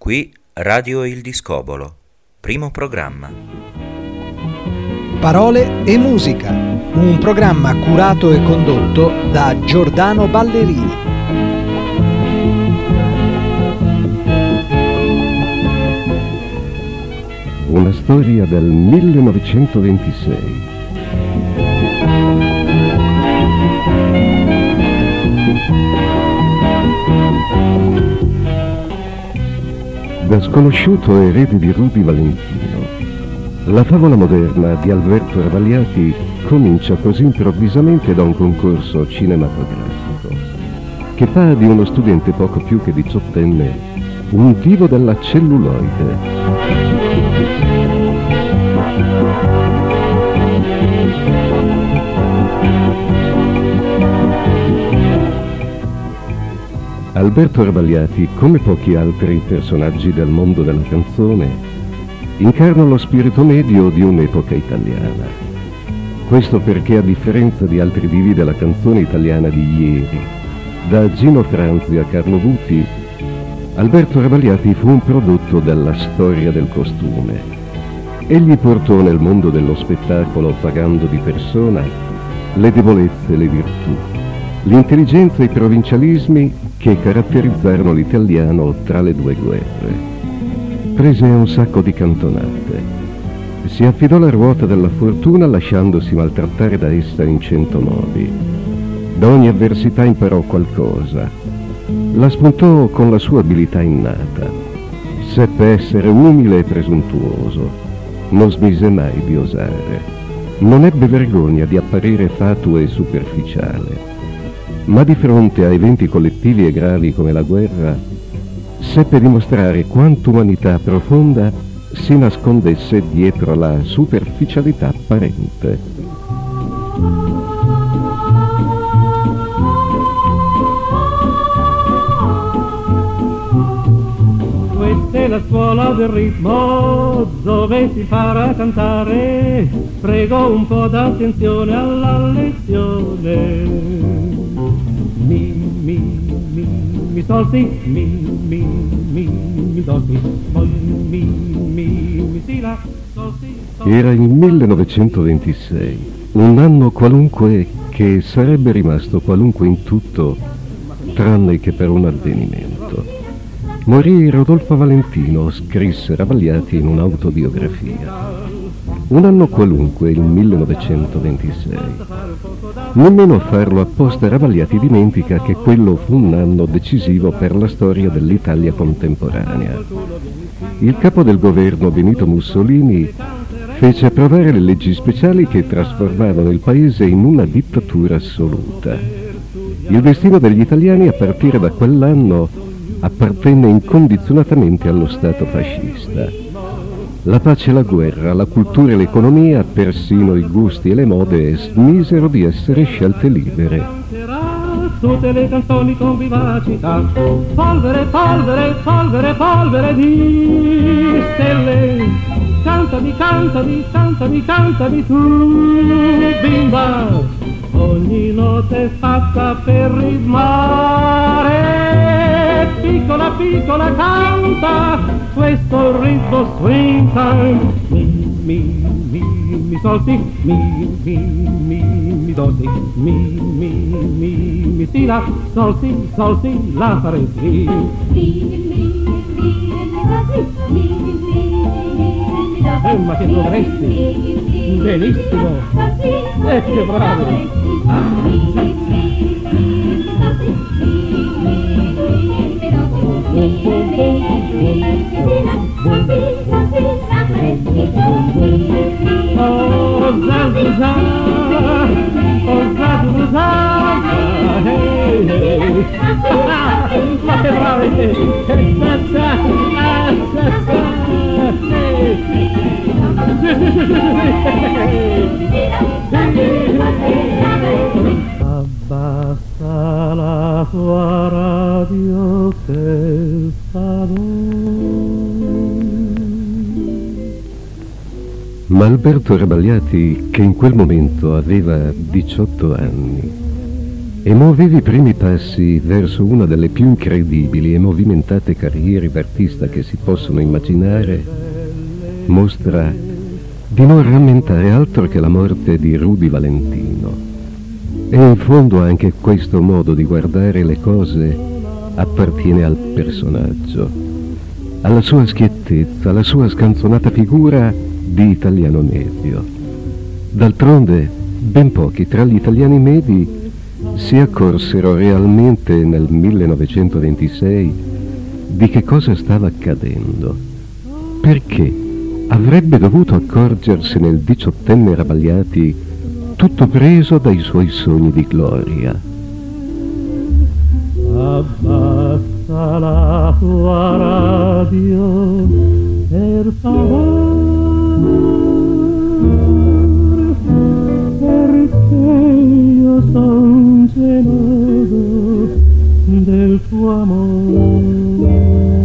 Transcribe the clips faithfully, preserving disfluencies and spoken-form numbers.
Qui Radio Il Discobolo, primo programma. Parole e musica, un programma curato e condotto da Giordano Ballerini. Una storia del millenovecentoventisei. Da sconosciuto erede di Rudy Valentino, la favola moderna di Alberto Ravagliati comincia così improvvisamente da un concorso cinematografico che fa di uno studente poco più che diciottenne un divo della celluloide. Alberto Ravagliati, come pochi altri personaggi del mondo della canzone, incarna lo spirito medio di un'epoca italiana. Questo perché, a differenza di altri divi della canzone italiana di ieri, da Gino Franzi a Carlo Buti, Alberto Ravagliati fu un prodotto della storia del costume. Egli portò nel mondo dello spettacolo, pagando di persona, le debolezze e le virtù, l'intelligenza e i provincialismi che caratterizzarono l'italiano tra le due guerre. Prese un sacco di cantonate. Si affidò alla ruota della fortuna lasciandosi maltrattare da essa in cento modi. Da ogni avversità imparò qualcosa. La spuntò con la sua abilità innata. Seppe essere umile e presuntuoso. Non smise mai di osare. Non ebbe vergogna di apparire fatuo e superficiale. Ma di fronte a eventi collettivi e gravi come la guerra, seppe dimostrare quanta umanità profonda si nascondesse dietro la superficialità apparente. Questa è la scuola del ritmo, dove si impara a cantare. Prego un po' d'attenzione alla lezione. Mi, mi, mi, mi sol si, mi, mi, mi, mi do si, mi, mi, mi, mi si la, sol si, sol. Era il millenovecentoventisei, un anno qualunque che sarebbe rimasto qualunque in tutto, tranne che per un avvenimento. Morì Rodolfo Valentino, scrisse Ravagliati in un'autobiografia. Un anno qualunque, il millenovecentoventisei. Nemmeno a farlo apposta Ravagliati dimentica che quello fu un anno decisivo per la storia dell'Italia contemporanea. Il capo del governo, Benito Mussolini, fece approvare le leggi speciali che trasformavano il paese in una dittatura assoluta. Il destino degli italiani a partire da quell'anno appartenne incondizionatamente allo Stato fascista. La pace e la guerra, la cultura e l'economia, persino i gusti e le mode smisero di essere scelte libere. Tutte le canzoni con vivacità, polvere, polvere, polvere, polvere di stelle. Cantami, cantami, cantami, cantami tu, bimba. Ogni notte è fatta per ritmare. Piccola, piccola, canta questo ritmo swing time. Mi, mi, mi, mi sol si, mi, mi, mi, mi do si, mi, mi, mi, mi si la, sol si, sol si, la fa re si. Mi, mi, mi, mi do si, mi, mi, mi, mi do si. Eh, ma che dovresti? Benissimo. Eh, che bravi. Oh, Zazza, oh, Zazza, hey, hey. Ma che bravi! Zazza, Zazza, abbassa la tua radio che sta Ma Alberto Ravagliati, che in quel momento aveva diciotto anni, e muovevi i primi passi verso una delle più incredibili e movimentate carriere d'artista che si possono immaginare, mostra di non rammentare altro che la morte di Rudy Valentino. E in fondo anche questo modo di guardare le cose appartiene al personaggio, alla sua schiettezza, alla sua scanzonata figura di italiano medio. D'altronde, ben pochi tra gli italiani medi si accorsero realmente nel millenovecentoventisei di che cosa stava accadendo. Perché avrebbe dovuto accorgersene il diciottenne Rabagliati, tutto preso dai suoi sogni di gloria. Abbassa la tua radio, per favore, perché io son geloso del tuo amore.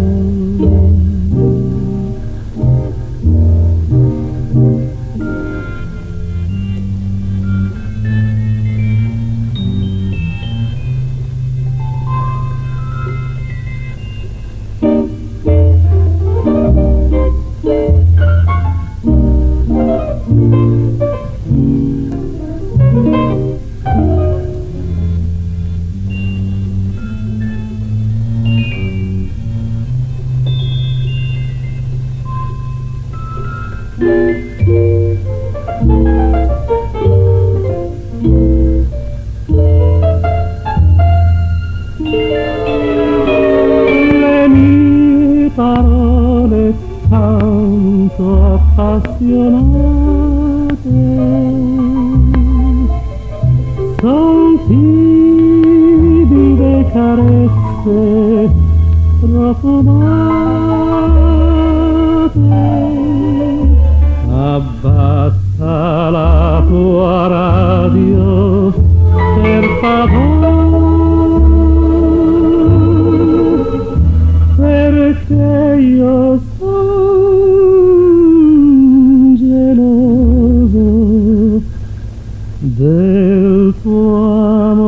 Le mie parole tanto appassionate son timide carezze profumate. Abbassa la tua radio, per favore, perché io son geloso del tuo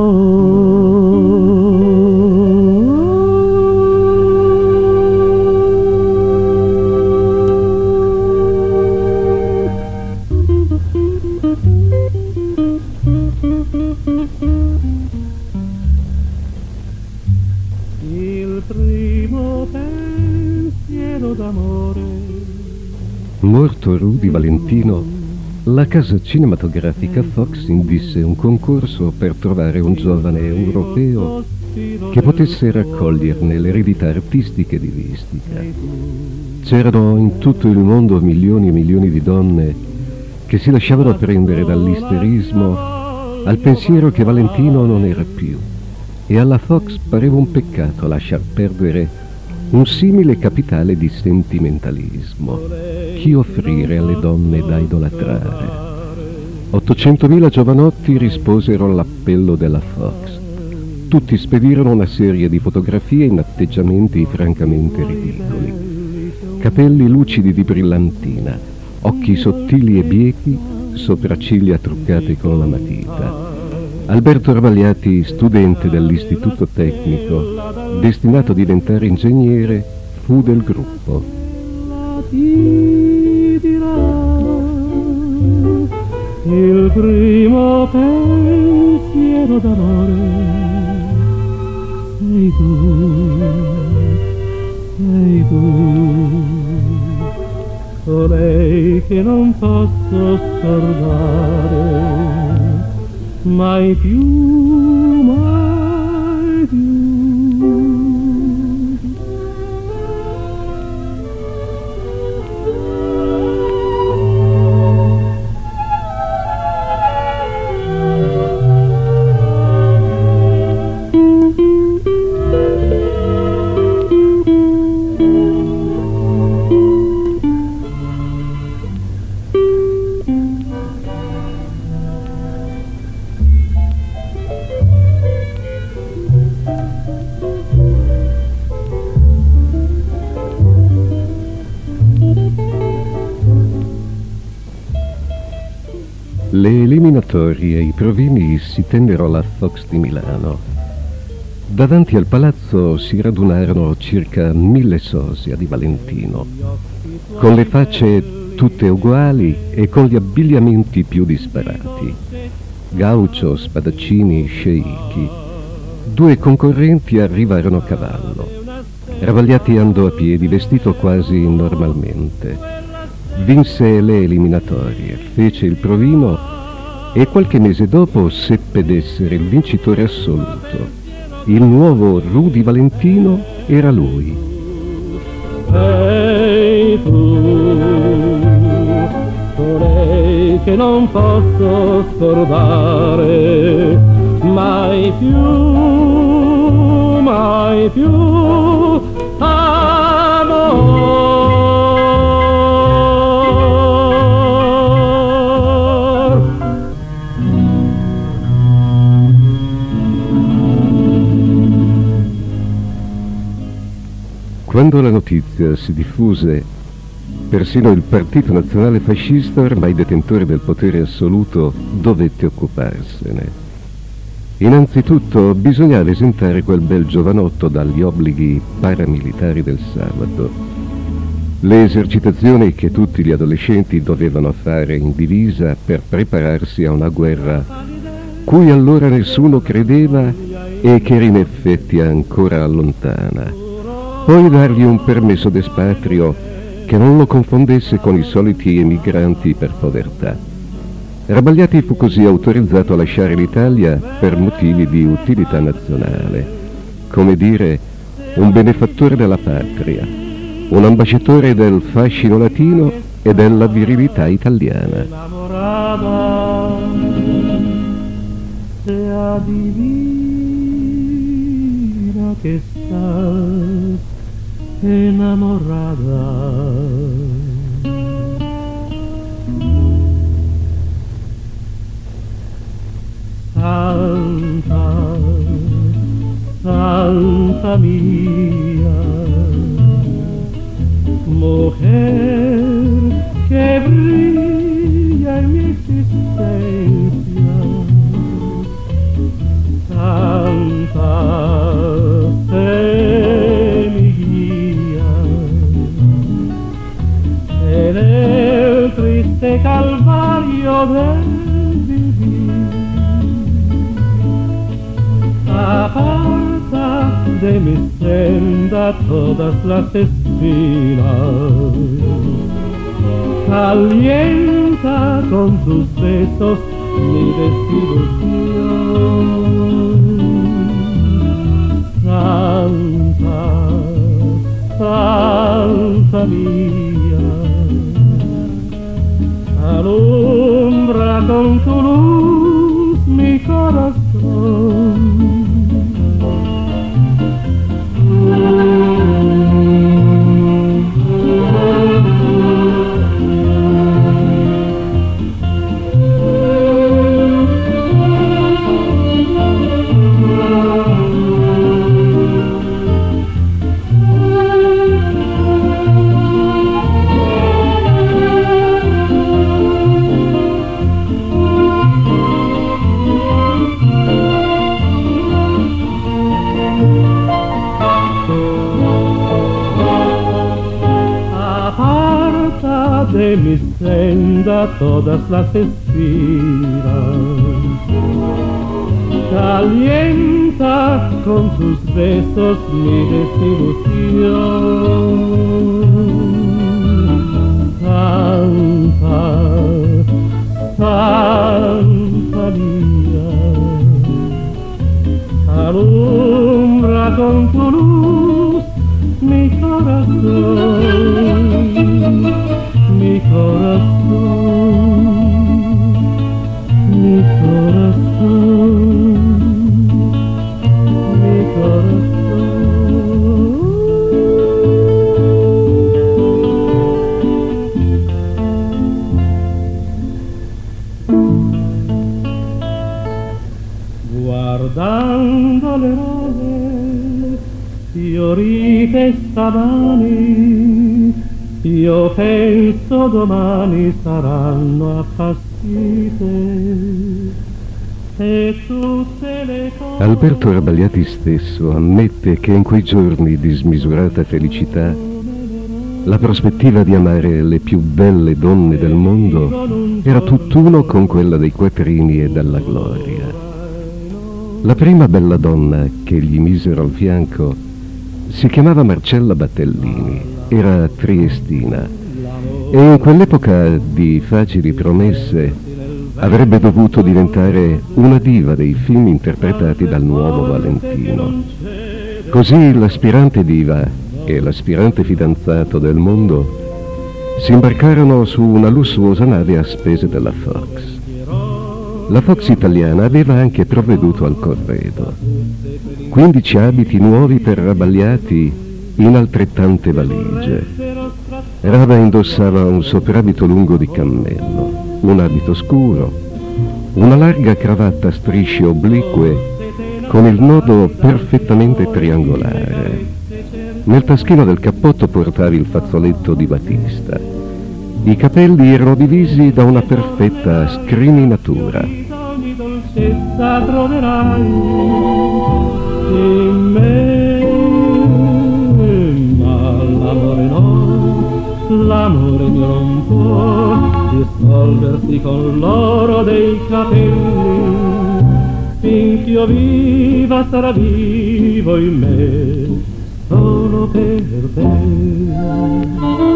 Morto Rudy Valentino, la casa cinematografica Fox indisse un concorso per trovare un giovane europeo che potesse raccoglierne l'eredità artistica e divistica. C'erano in tutto il mondo milioni e milioni di donne che si lasciavano prendere dall'isterismo al pensiero che Valentino non era più, e alla Fox pareva un peccato lasciar perdere un simile capitale di sentimentalismo, chi offrire alle donne da idolatrare. ottocentomila giovanotti risposero all'appello della Fox. Tutti spedirono una serie di fotografie in atteggiamenti francamente ridicoli. Capelli lucidi di brillantina, occhi sottili e biechi, sopracciglia truccate con la matita. Alberto Rabagliati, studente dell'istituto tecnico, destinato a diventare ingegnere, fu del gruppo. Ti dirà il primo pensiero d'amore, sei tu, sei tu, colei che non posso scordare mai più, mai più. Le eliminatorie e i provini si tennero alla Fox di Milano. Davanti al palazzo si radunarono circa mille sosia di Valentino, con le facce tutte uguali e con gli abbigliamenti più disparati. Gaucho, spadaccini, sceicchi. Due concorrenti arrivarono a cavallo. Ravagliati andò a piedi, vestito quasi normalmente. Vinse le eliminatorie, fece il provino e qualche mese dopo seppe d'essere il vincitore assoluto. Il nuovo Rudy Valentino era lui. Sei tu, colei che non posso scordare mai più, mai più, amore. Quando la notizia si diffuse, persino il Partito Nazionale Fascista, ormai detentore del potere assoluto, dovette occuparsene. Innanzitutto bisognava esentare quel bel giovanotto dagli obblighi paramilitari del sabato. Le esercitazioni che tutti gli adolescenti dovevano fare in divisa per prepararsi a una guerra cui allora nessuno credeva e che era in effetti ancora lontana. Poi dargli un permesso d'espatrio che non lo confondesse con i soliti emigranti per povertà. Rabagliati fu così autorizzato a lasciare l'Italia per motivi di utilità nazionale, come dire un benefattore della patria, un ambasciatore del fascino latino e della virilità italiana. Enamorada, se adivina che estás enamorada. Santa, Santa mía, mujer que brilla en mi existencia, Santa, sé mi guía en el triste calvario del vivir. Aparta de mi senda todas las espinas, calienta con tus besos mi desilusión. Santa, Santa mía, alumbra con tu luz mi corazón. De mi senda todas las espinas, calienta con tus besos mi desilusión. Santa, Santa mía, alumbra con tu luz mi corazón. Mi corazón, mi corazón, mi corazón. Guardando le rose fiorite stamani, io penso domani saranno appassite e tutte le cose. Alberto Rabagliati stesso ammette che in quei giorni di smisurata felicità la prospettiva di amare le più belle donne del mondo era tutt'uno con quella dei quattrini e della gloria. La prima bella donna che gli misero al fianco si chiamava Marcella Battellini, era triestina e in quell'epoca di facili promesse avrebbe dovuto diventare una diva dei film interpretati dal nuovo Valentino. Così l'aspirante diva e l'aspirante fidanzato del mondo si imbarcarono su una lussuosa nave a spese della Fox. La Fox italiana aveva anche provveduto al corredo. quindici abiti nuovi per Rabagliati in altrettante valigie. Raba indossava un soprabito lungo di cammello, un abito scuro, una larga cravatta a strisce oblique con il nodo perfettamente triangolare. Nel taschino del cappotto portava il fazzoletto di batista. I capelli erano divisi da una perfetta scriminatura. Ogni dolcezza troverai in me, ma l'amore no, l'amore mio non può dissolversi con l'oro dei capelli. Finché io viva sarà vivo in me solo per te.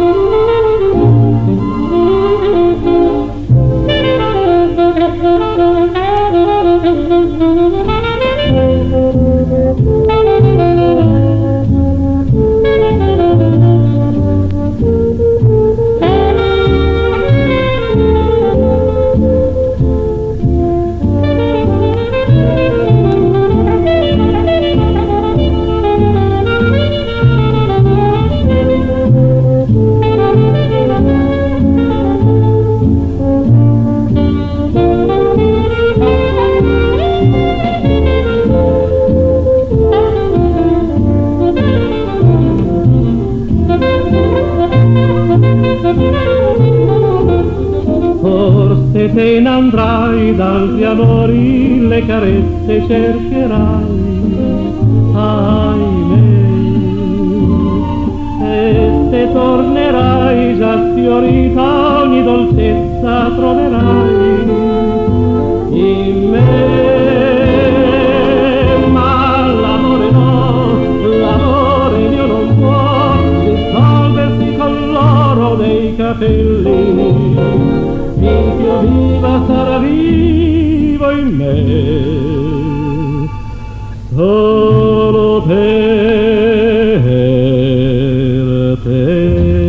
Forse te ne andrai dagli amori, le carezze cercherai, ahimè, e se tornerai già sfiorita ogni dolcezza troverai in me, ma l'amore no, l'amore mio non può dissolversi con l'oro dei capelli. Finché io viva sarà vivo in me solo per te.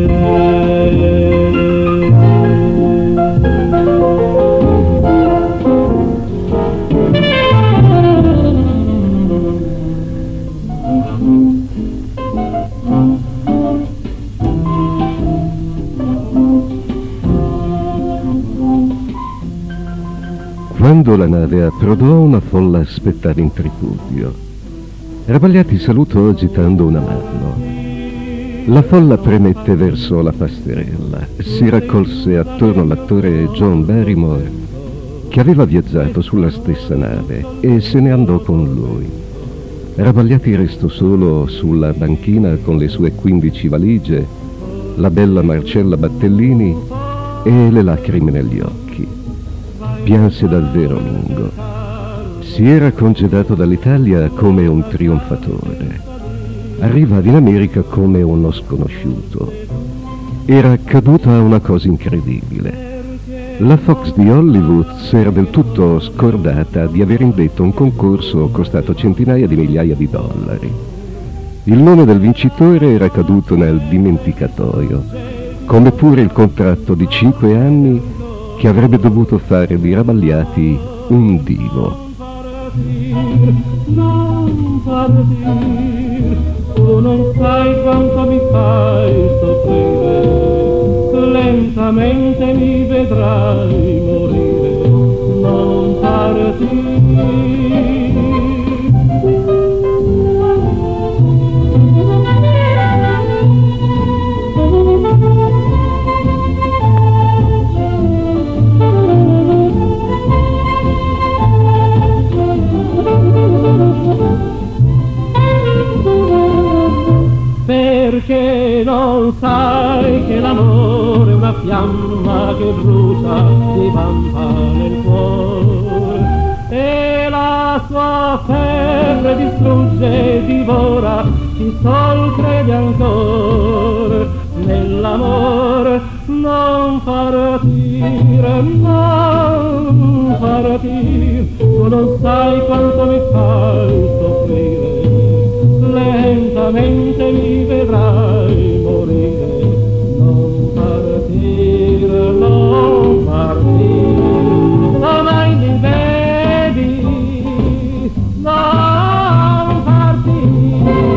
Quando la nave approdò, una folla aspettava in tripudio. Rabagliati salutò agitando una mano. La folla premette verso la passerella. Si raccolse attorno all'attore John Barrymore, che aveva viaggiato sulla stessa nave, e se ne andò con lui. Rabagliati restò solo sulla banchina con le sue quindici valigie, la bella Marcella Battellini e le lacrime negli occhi. Pianse davvero lungo. Si era congedato dall'Italia come un trionfatore. Arrivava in America come uno sconosciuto. Era accaduta una cosa incredibile. La Fox di Hollywood s'era del tutto scordata di aver indetto un concorso costato centinaia di migliaia di dollari. Il nome del vincitore era caduto nel dimenticatoio, come pure il contratto di cinque anni che avrebbe dovuto fare di Rabagliati un divo. Non partir, tu non sai quanto mi fai soffrire, lentamente mi vedrai morire, non partir. perché non sai che l'amore è una fiamma che brucia, divampa nel cuore, e la sua febbre distrugge e divora chi sol crede ancora nell'amore. Non partire, non partire, tu non sai quanto mi fai soffrire, lentamente mi vedrai morire. Non partire, non partire, ormai mi vedi, non partire.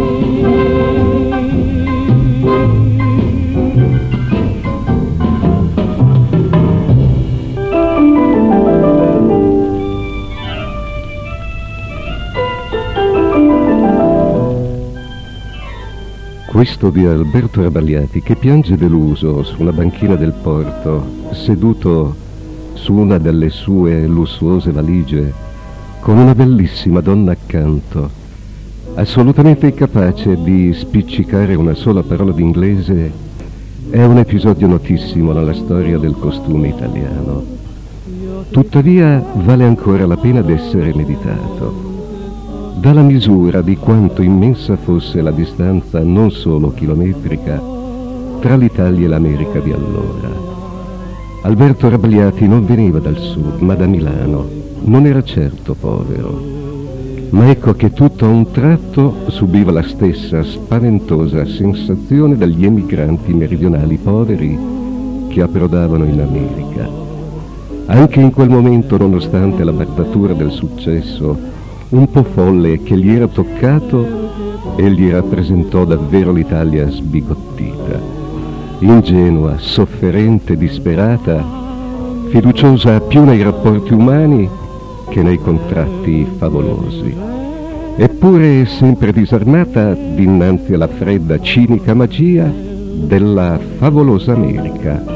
Questo di Alberto Rabagliati, che piange deluso su una banchina del porto, seduto su una delle sue lussuose valigie, con una bellissima donna accanto, assolutamente incapace di spiccicare una sola parola d'inglese, è un episodio notissimo nella storia del costume italiano. Tuttavia vale ancora la pena d'essere meditato. Dà la misura di quanto immensa fosse la distanza non solo chilometrica tra l'Italia e l'America di allora. Alberto Rabagliati non veniva dal sud, ma da Milano. Non era certo povero, ma ecco che tutto a un tratto subiva la stessa spaventosa sensazione degli emigranti meridionali poveri che approdavano in America. Anche in quel momento, nonostante la battatura del successo un po' folle che gli era toccato, egli rappresentò davvero l'Italia sbigottita, ingenua, sofferente, disperata, fiduciosa più nei rapporti umani che nei contratti favolosi, eppure sempre disarmata dinanzi alla fredda, cinica magia della favolosa America.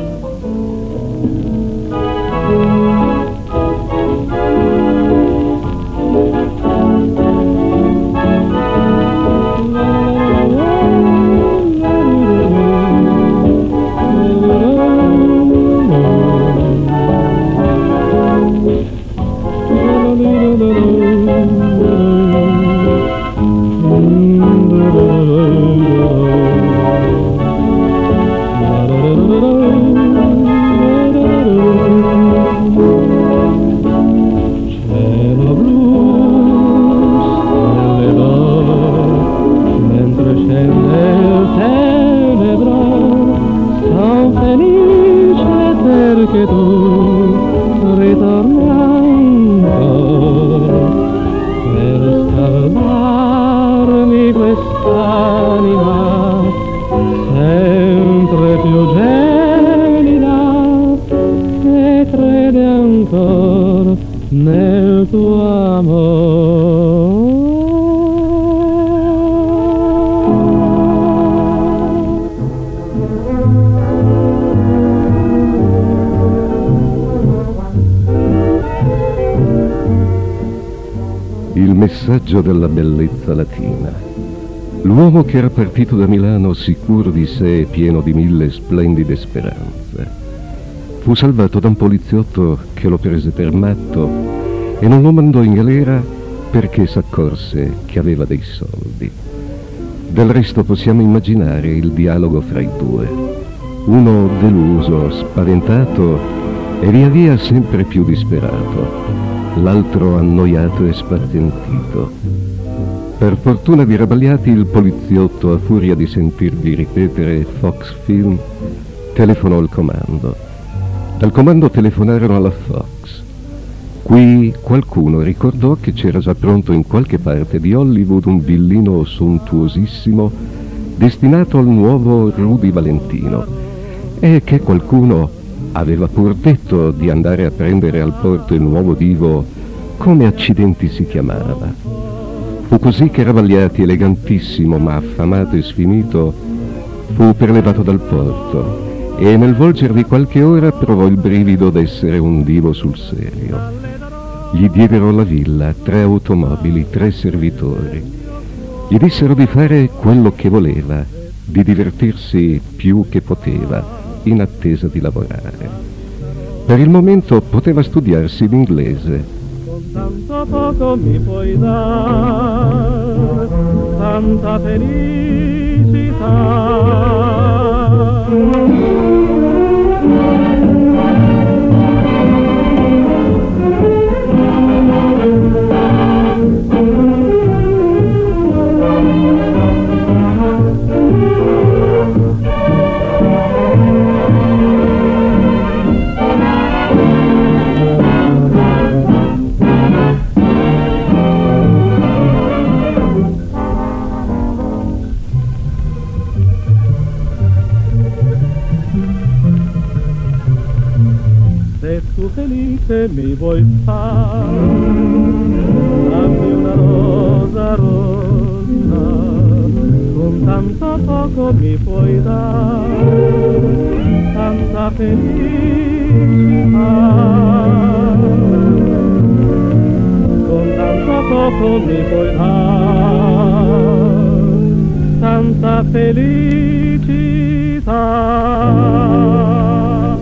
Il messaggio della bellezza latina. L'uomo che era partito da Milano sicuro di sé e pieno di mille splendide speranze, fu salvato da un poliziotto che lo prese per matto e non lo mandò in galera perché s'accorse che aveva dei soldi. Del resto possiamo immaginare il dialogo fra i due. Uno deluso, spaventato e via via sempre più disperato, l'altro annoiato e spazientito. Per fortuna di Rabagliati, il poliziotto, a furia di sentirvi ripetere Fox Film, telefonò al comando. Dal comando telefonarono alla Fox. Qui qualcuno ricordò che c'era già pronto in qualche parte di Hollywood un villino sontuosissimo destinato al nuovo Rudy Valentino e che qualcuno aveva pur detto di andare a prendere al porto il nuovo divo, come accidenti si chiamava. Fu così che Rabagliati, elegantissimo ma affamato e sfinito, fu prelevato dal porto e nel volgere di qualche ora provò il brivido d'essere un divo sul serio. Gli diedero la villa, tre automobili, tre servitori. Gli dissero di fare quello che voleva di divertirsi più che poteva, in attesa di lavorare. Per il momento poteva studiarsi l'inglese. Con tanto poco mi puoi dare tanta felicità. Felice mi vuoi fare, dammi una rosa rossa, con tanto poco mi puoi dare tanta felicità. Con tanto poco mi puoi dare tanta felicità.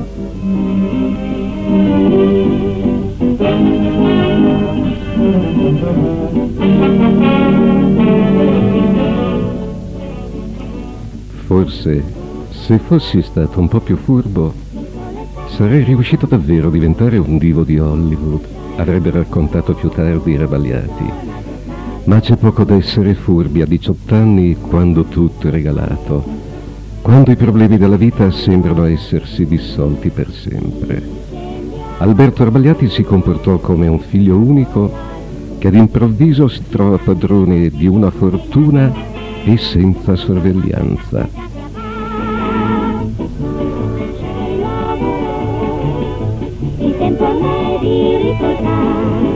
Forse, se fossi stato un po' più furbo, sarei riuscito davvero a diventare un divo di Hollywood, avrebbe raccontato più tardi Rabaliati. Ma c'è poco da essere furbi a diciotto anni, quando tutto è regalato, quando i problemi della vita sembrano essersi dissolti per sempre. Alberto Rabaliati si comportò come un figlio unico che ad improvviso si trova padrone di una fortuna e senza sorveglianza. Il tempo è di riposare,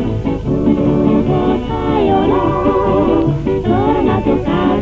torna a tuo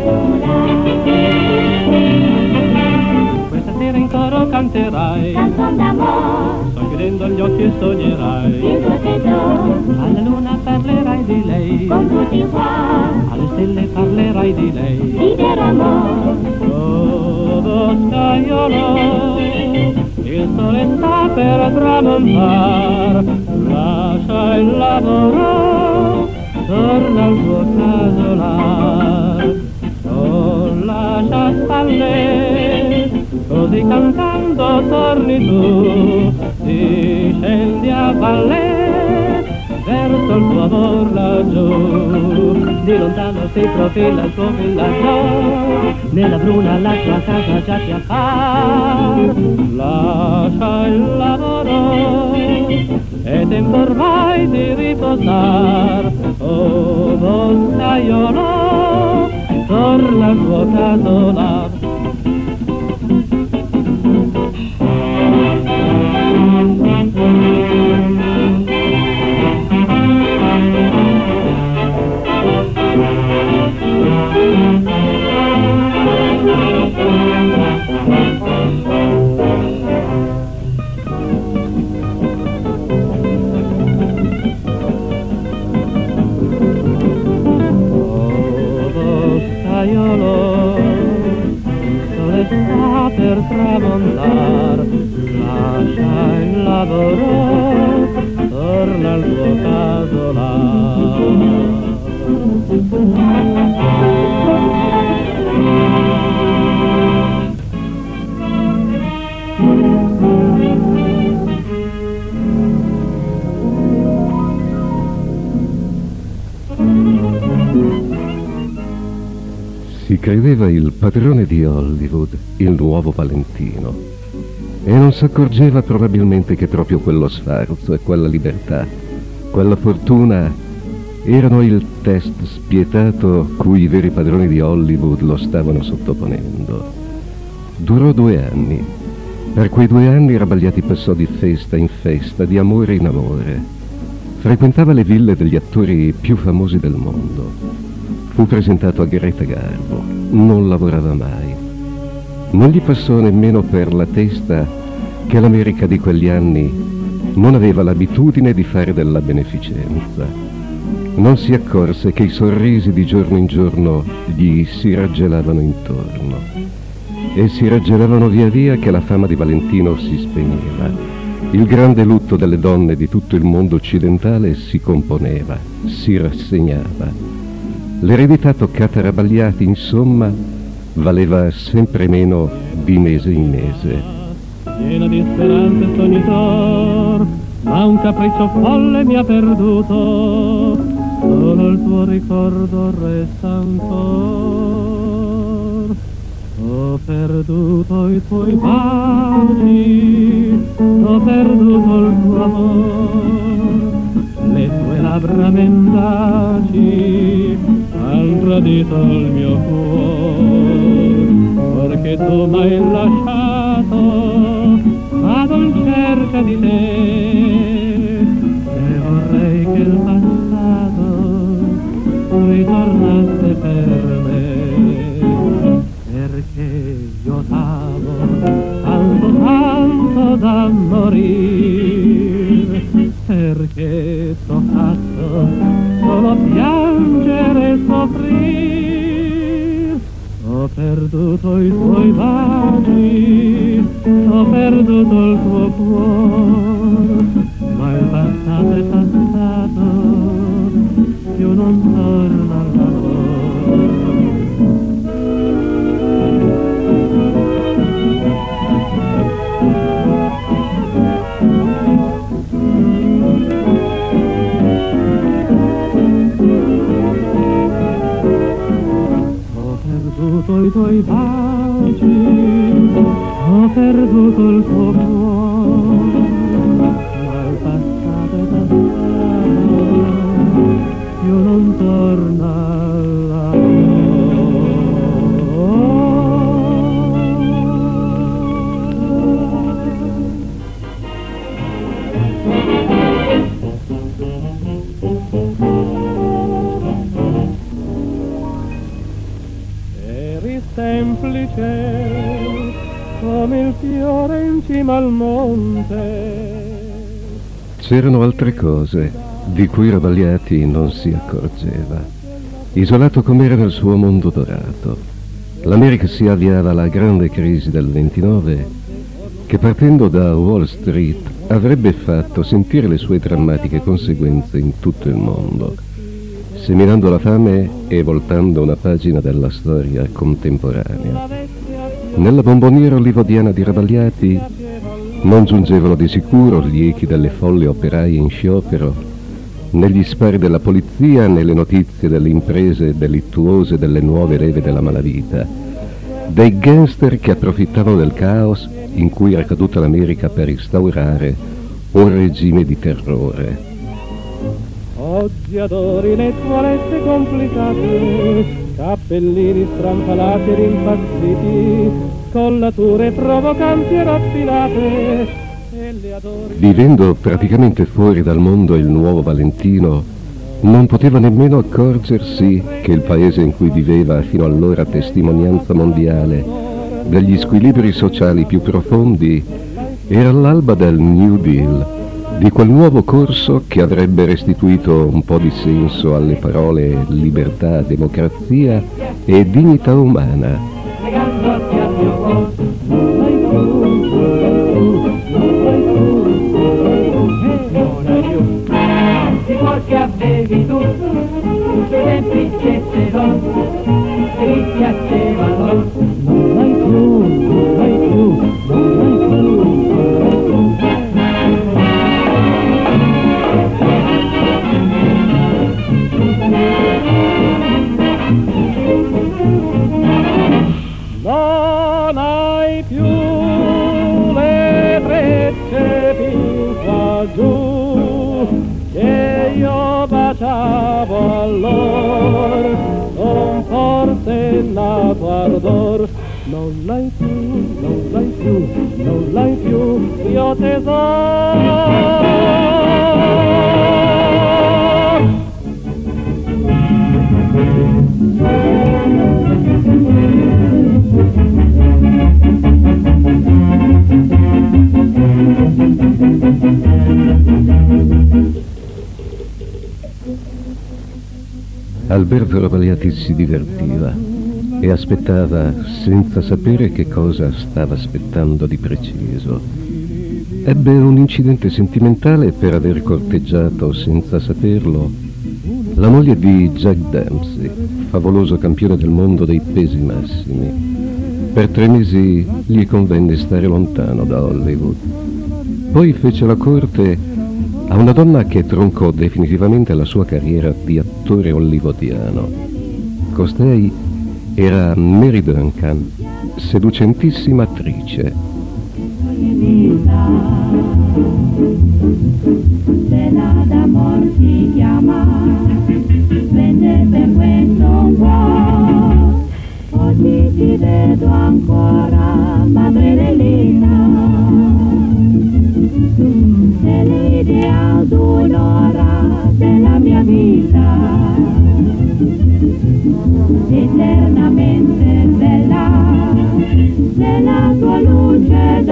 Questa sera in coro canterai, canzon d'amore, chiudendo gli occhi sognerai, il tuo tesoro, alla luna parlerai di lei, con tutti il cuore, alle stelle parlerai di lei. di vero amore. Oh, scaiolo, il sole sta per tramontar, lascia il lavoro, torna al tuo casolar, non lascia spalle, così cantando torni tu, discendi a valle verso il tuo amor laggiù. Di lontano si profila il tuo villaggio, nella bruna la tua casa già ti appar. Lascia il lavoro, è tempo ormai di riposar. Oh, boscaiolo, torna al tuo casolar. Per tramontar, lascia il lavoro, torna al tuo casolar. Si credeva il padrone di Hollywood, il nuovo Valentino, e non si accorgeva probabilmente che proprio quello sfarzo e quella libertà, quella fortuna erano il test spietato cui i veri padroni di Hollywood lo stavano sottoponendo. Durò due anni. Per quei due anni Rabaliati passò di festa in festa, di amore in amore. Frequentava le ville degli attori più famosi del mondo. Fu presentato a Greta Garbo, non lavorava mai. Non gli passò nemmeno per la testa che l'America di quegli anni non aveva l'abitudine di fare della beneficenza. Non si accorse che i sorrisi di giorno in giorno gli si raggelavano intorno. e si raggelavano via via che la fama di Valentino si spegneva. Il grande lutto delle donne di tutto il mondo occidentale si componeva, si rassegnava. L'eredità toccata a Rabagliati, insomma, valeva sempre meno di mese in mese. Piena di speranze e sogni d'or, ma un capriccio folle mi ha perduto, solo il tuo ricordo resta ancora. Ho perduto i tuoi baci, ho perduto il tuo amore, le tue labbra mendaci han tradito il mio cuore, perché tu m'hai lasciato, vado in cerca di te e vorrei che il passato ritornasse per me, perché io t'amo tanto tanto da morire, perché t'ho fatto solo piangere e soffrire. Ho perduto i tuoi baci, ho perduto il tuo cuore, ma il passato è passato, io non torno all'amore. Ho perduto i tuoi baci, ho perduto il tuo cuore, ma il passato è passato, io non torno semplice come il fiore in cima al monte. C'erano altre cose di cui Rabagliati non si accorgeva. Isolato com'era nel suo mondo dorato, l'America si avviava alla grande crisi del ventinove che, partendo da Wall Street, avrebbe fatto sentire le sue drammatiche conseguenze in tutto il mondo, seminando la fame e voltando una pagina della storia contemporanea. Nella bomboniera olivodiana di Rabagliati non giungevano di sicuro gli echi delle folle operaie in sciopero, negli spari della polizia, nelle notizie delle imprese delittuose delle nuove leve della malavita, dei gangster che approfittavano del caos in cui era caduta l'America per instaurare un regime di terrore. Oggi adori le toilette complicate, cappellini strampalati e rimpazziti, collature provocanti e raffinate, e le adori... Vivendo praticamente fuori dal mondo il nuovo Valentino, non poteva nemmeno accorgersi che il paese in cui viveva, fino allora testimonianza mondiale degli squilibri sociali più profondi, era all'alba del New Deal, di quel nuovo corso che avrebbe restituito un po' di senso alle parole libertà, democrazia e dignità umana. Che avevi tu, semplice non, ti piacevano, non mai più, non mai più, non mai non hai più le trecce fin qua giù che io baciavo allora con forsennato ardor. Non l'hai più, non l'hai più, non l'hai più, io tesoro. Alberto Rabagliati si divertiva. e aspettava senza sapere che cosa stava aspettando di preciso. Ebbe un incidente sentimentale per aver corteggiato, senza saperlo, la moglie di Jack Dempsey, favoloso campione del mondo dei pesi massimi. Per tre mesi gli convenne stare lontano da Hollywood. Poi fece la corte a una donna che troncò definitivamente la sua carriera di attore hollywoodiano. Costei era Mary Duncan, seducentissima attrice. Se la d'amor si chiama, venne per questo un cuore. Oggi ti vedo ancora, madre Lelina, sei l'ideal d'un'ora della mia vita, eternamente bella, nella tua luce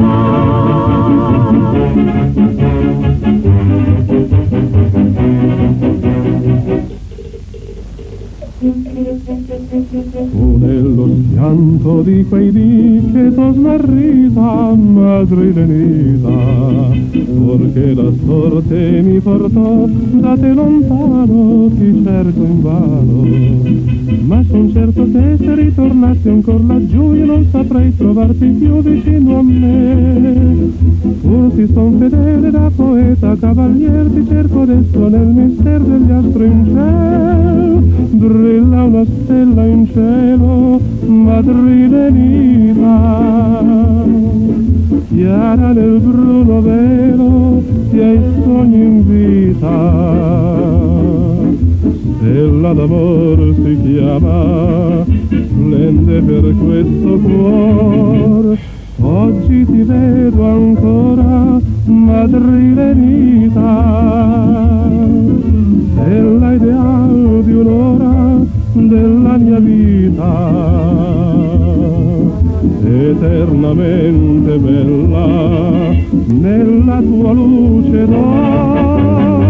Tu nello schianto di quei dì che t'ho smarrita, madrilenita, perché la sorte mi portò da te lontano, ti cerco invano, ma son certo che se ritornassi ancora laggiù io non saprei trovarti più vicino a me. Pur ti son fedele da poeta cavalier, ti cerco adesso nel mistero degli astri in cielo. Brilla una stella in cielo, madrilenita, chiara nel bruno velo, ti hai sogni in vita. Stella d'amor si chiama, splende per questo cuor. Oggi ti vedo ancora, madrilenita, stella ideale di un'ora della mia vita, eternamente bella, nella tua luce d'oro.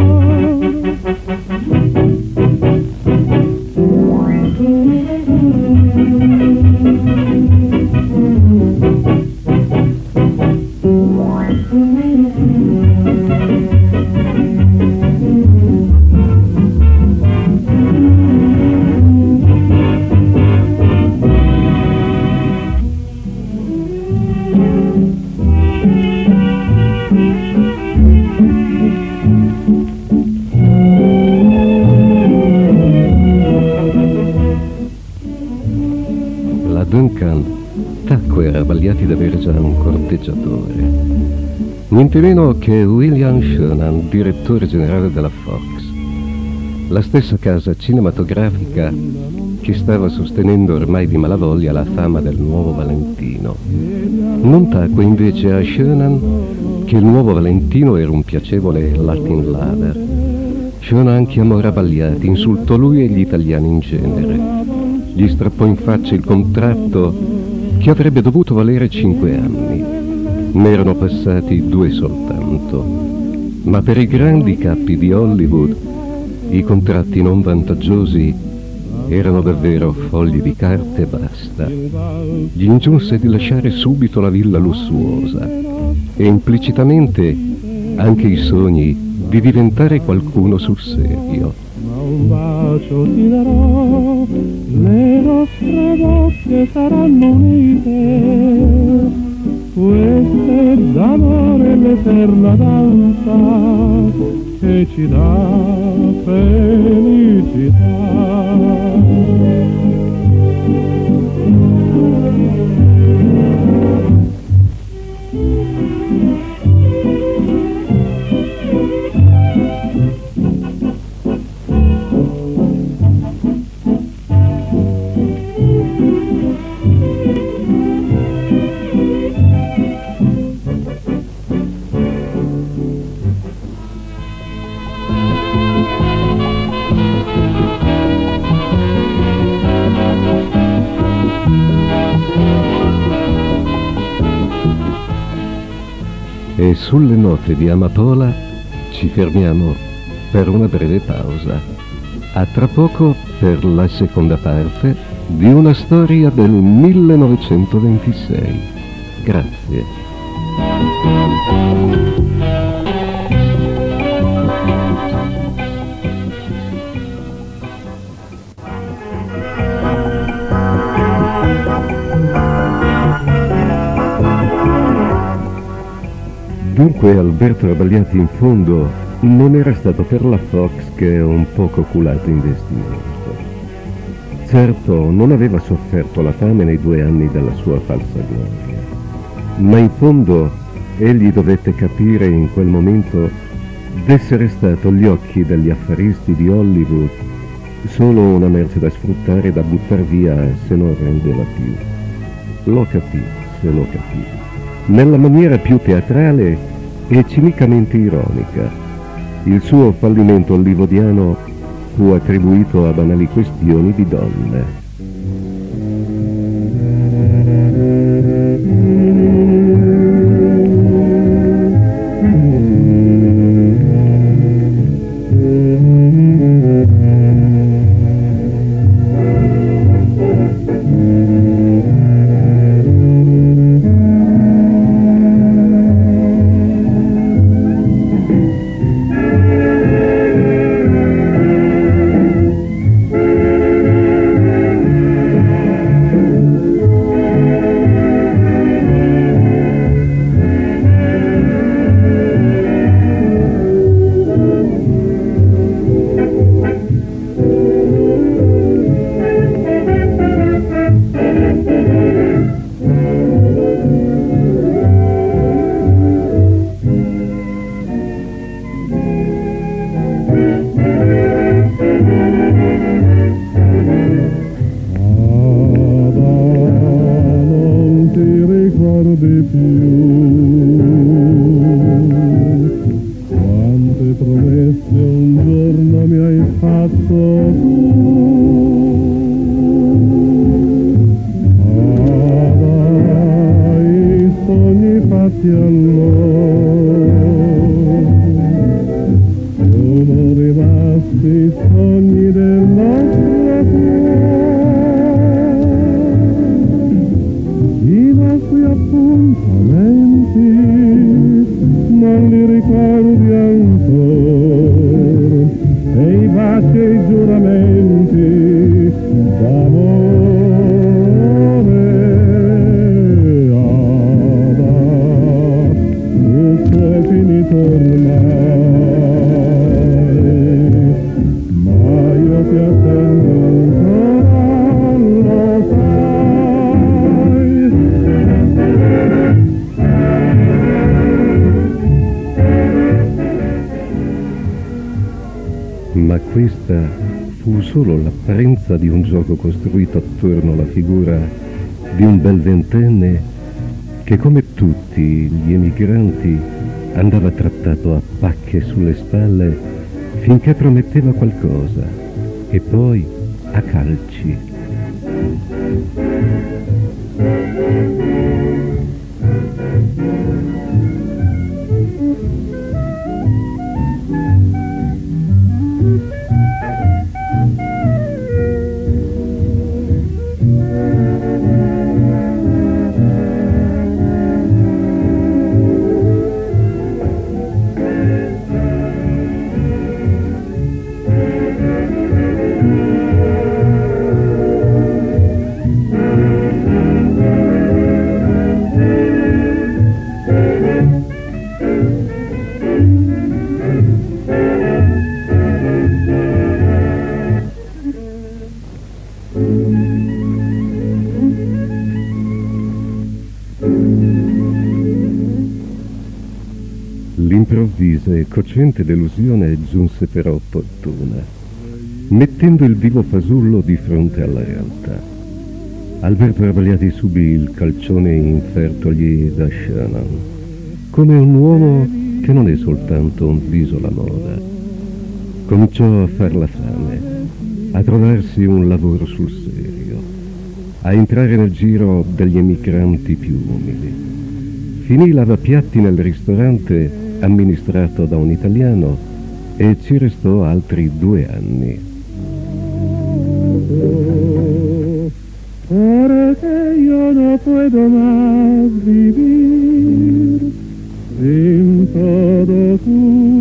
Duncan tacque rabbagliati d'avere già un corteggiatore, niente meno che William Shonan, direttore generale della Fox, la stessa casa cinematografica che stava sostenendo ormai di malavoglia la fama del nuovo Valentino. Non tacque invece a Shonan che il nuovo Valentino era un piacevole Latin lover. Shonan chiamò rabbagliati, insultò lui e gli italiani in genere. Gli strappò in faccia il contratto che avrebbe dovuto valere cinque anni. Ne erano passati due soltanto. Ma per i grandi capi di Hollywood i contratti non vantaggiosi erano davvero fogli di carta e basta. Gli ingiunse di lasciare subito la villa lussuosa e implicitamente anche i sogni di diventare qualcuno sul serio. Un bacio ti darò, le nostre bocche saranno unite, questa è d'amore l'eterna danza che ci dà felicità. E sulle note di Amapola ci fermiamo per una breve pausa. A tra poco per la seconda parte di una storia del millenovecentoventisei. Grazie. Dunque Alberto Rabbagliati in fondo non era stato per la Fox che un poco culato investimento. Certo, non aveva sofferto la fame nei due anni della sua falsa gloria, ma in fondo egli dovette capire in quel momento d'essere stato agli occhi degli affaristi di Hollywood solo una merce da sfruttare e da buttar via se non rendeva più. Lo capì, se lo capì, nella maniera più teatrale e cinicamente ironica. Il suo fallimento hollywoodiano fu attribuito a banali questioni di donne. Ma questa fu solo l'apparenza di un gioco costruito attorno alla figura di un bel ventenne che, come tutti gli emigranti, andava trattato a pacche sulle spalle finché prometteva qualcosa e poi a calci. L'improvvisa e cocente delusione giunse però opportuna, mettendo il vivo fasullo di fronte alla realtà. Alberto Rabbagliati subì il calcione infertogli da Shannon, come un uomo che non è soltanto un viso alla moda. Cominciò a far la fame, a trovarsi un lavoro sul serio, a entrare nel giro degli emigranti più umili. Finì lavapiatti nel ristorante amministrato da un italiano e ci restò altri due anni. porque yo no puedo más vivir sin todo tu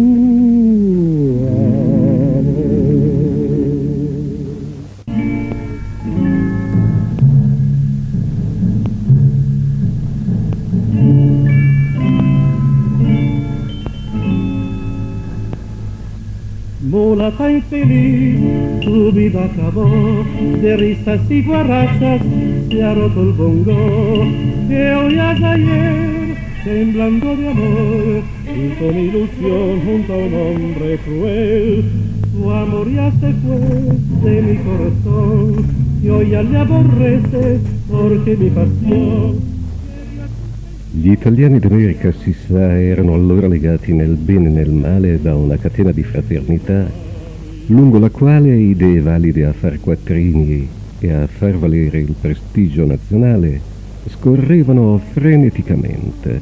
mulata infeliz, tu vida acabó, de risas y guarachas se ha roto el bongo, que oías ayer, temblando de amor, y con ilusión junto a un hombre cruel, tu amor ya se fue de mi corazón, y hoy ya le aborreces porque mi pasión. Gli italiani d'America, si sa, erano allora legati nel bene e nel male da una catena di fraternità, lungo la quale idee valide a far quattrini e a far valere il prestigio nazionale scorrevano freneticamente.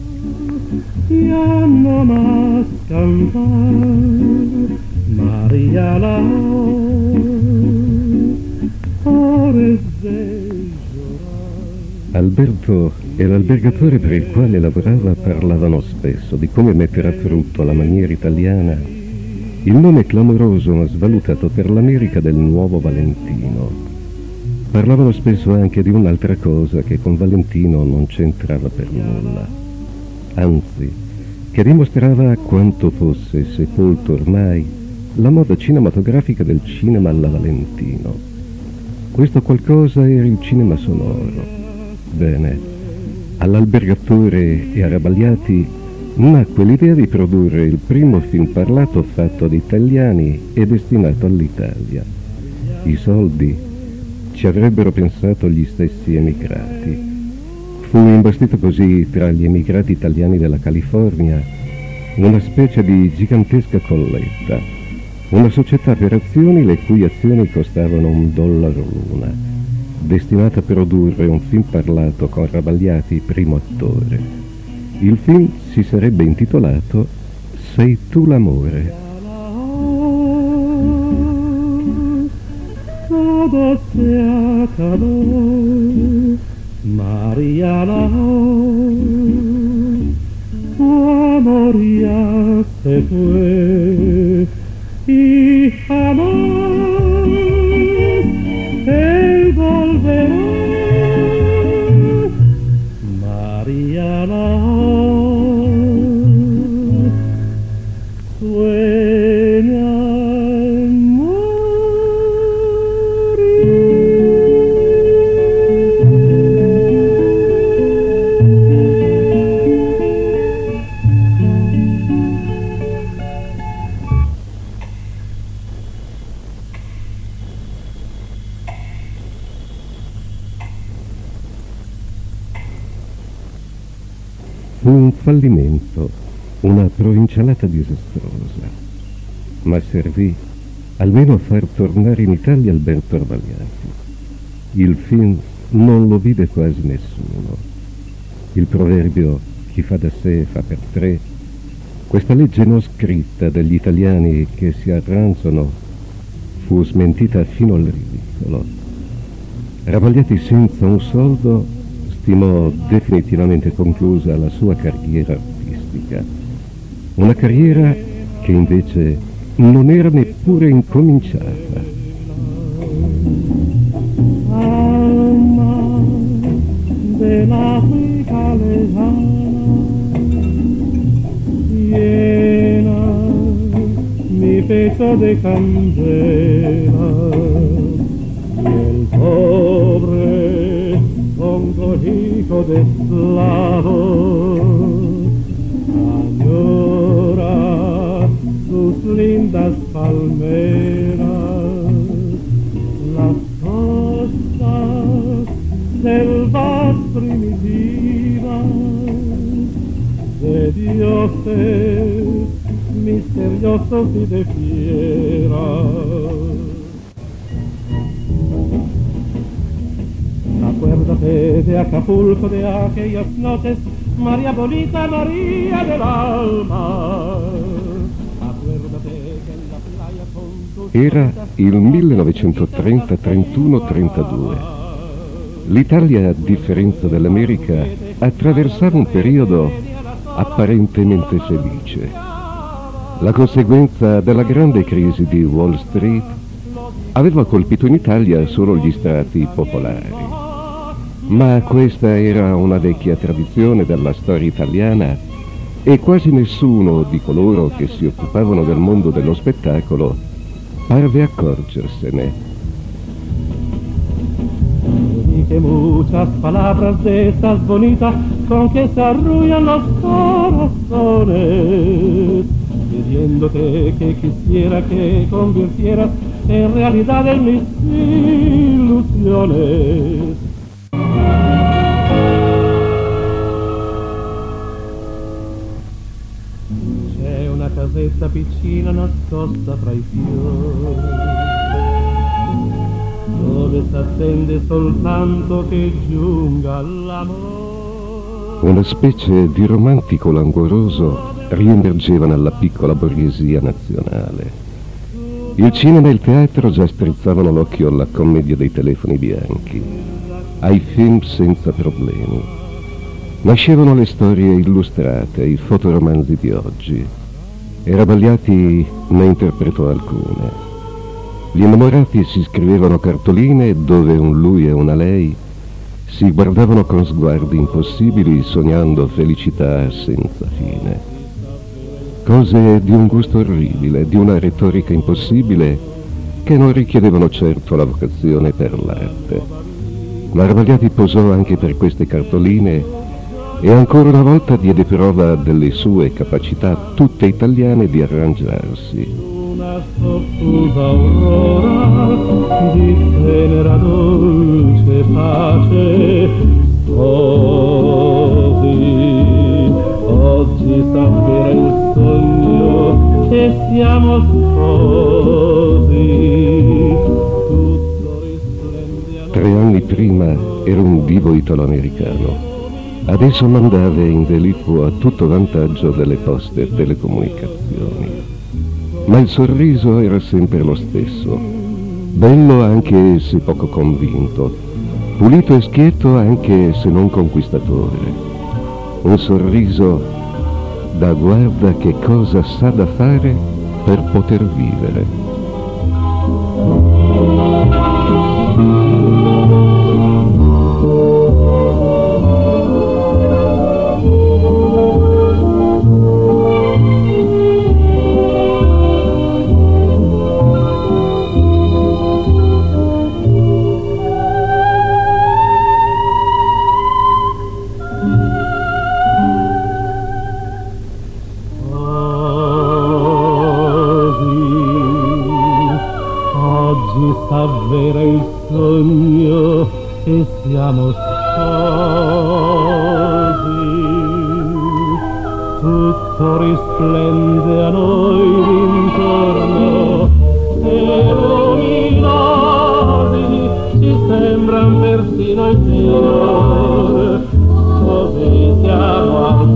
Ya no más cantar, María la ores de Alberto e l'albergatore per il quale lavorava parlavano spesso di come mettere a frutto alla maniera italiana il nome clamoroso ma svalutato per l'America del nuovo Valentino. Parlavano spesso anche di un'altra cosa che con Valentino non c'entrava per nulla, anzi, che dimostrava quanto fosse sepolto ormai la moda cinematografica del cinema alla Valentino. Questo qualcosa era il cinema sonoro. Bene, all'albergatore e a Rabagliati nacque l'idea di produrre il primo film parlato fatto da italiani e destinato all'Italia. I soldi ci avrebbero pensato gli stessi emigrati. Fu imbastito così tra gli emigrati italiani della California una specie di gigantesca colletta, una società per azioni le cui azioni costavano un dollaro l'una, destinata a produrre un film parlato con Rabagliati primo attore. Il film si sarebbe intitolato Sei tu l'amore. Todo se acabó, María la tu amor ya se fue y jamás él volverá, María la sueña Fu un fallimento, una provincialata disastrosa, ma servì almeno a far tornare in Italia Alberto Rabagliati. Il film non lo vide quasi nessuno. Il proverbio chi fa da sé fa per tre, questa legge non scritta degli italiani che si arrangiano, fu smentita fino al ridicolo. Rabagliati senza un soldo stimò definitivamente conclusa la sua carriera artistica, una carriera che invece non era neppure incominciata. Alma dell'Africa lejana, llena mi pecho de candela, y el pobre Congo hijo de esclavo añora sus lindas palmeras, las costas selvas primitivas de dioses misteriosos y de fieras. Acuérdate de Acapulco, de aquellas noches, María Bonita, María del alma. Acuérdate que en la playa con tus... Era il millenovecentotrenta trentuno trentadue. L'Italia, a differenza dell'America, attraversava un periodo apparentemente felice. La conseguenza della grande crisi di Wall Street aveva colpito in Italia solo gli strati popolari. Ma questa era una vecchia tradizione della storia italiana e quasi nessuno di coloro che si occupavano del mondo dello spettacolo parve accorgersene. Que muchas palabras de esas bonitas con que se arrullan los corazones, pidiéndote que quisiera que convirtieras en realidad en mis ilusiones. C'è una casetta piccina nascosta tra i fiori, dove s'attende soltanto che giunga l'amore. Una specie di romantico languoroso riemergeva nella piccola borghesia nazionale. Il cinema e il teatro già strizzavano l'occhio alla commedia dei telefoni bianchi, ai film senza problemi. Nascevano le storie illustrate, i fotoromanzi di oggi. E Rabagliati ne interpretò alcune. Gli innamorati si scrivevano cartoline dove un lui e una lei si guardavano con sguardi impossibili, sognando felicità senza fine. Cose di un gusto orribile, di una retorica impossibile, che non richiedevano certo la vocazione per l'arte. Ma Rabagliati posò anche per queste cartoline e ancora una volta diede prova delle sue capacità tutte italiane di arrangiarsi. Una soffusa aurora di tenera dolce pace, così oggi s'avvera il sogno che siamo sposi, tutto risplende a noi. Tre anni prima era un divo italo-americano, adesso mandava in delitto a tutto vantaggio delle poste e telecomunicazioni. Ma il sorriso era sempre lo stesso, bello anche se poco convinto, pulito e schietto anche se non conquistatore. Un sorriso da guarda che cosa sa da fare per poter vivere. S'avvera il sogno che siamo sposi, tutto risplende a noi d'intorno e luminosi ci sembran persino i fiori, così siamo al